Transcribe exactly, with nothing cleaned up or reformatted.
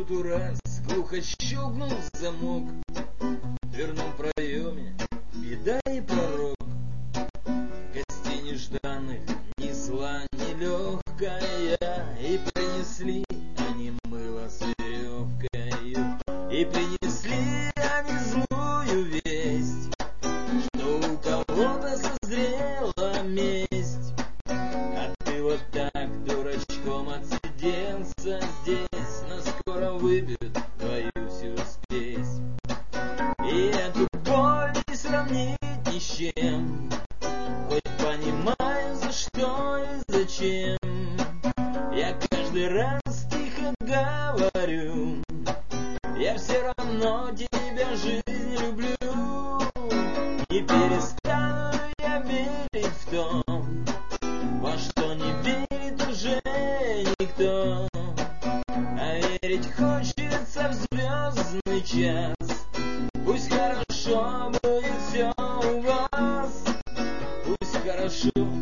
соту раз глухо щелкнул замок. В дверном проеме беда и пророк. Гостей нежданных ни зла, ни легкая. И принесли они мыло с веревкою. И принесли они злую весть, что у кого-то созрела месть. А ты вот так дурачком отсиделся здесь, но скоро выбьют твою всю спесь. И эту боль не сравнить ни с чем, хоть понимаю, за что и зачем. Я каждый раз тихо говорю, я все равно тебя, жизнь, люблю. Не перестану я верить в то, во что не верит уже никто. А верить хочется в звездный час. Пусть хорошо будет все у вас, пусть хорошо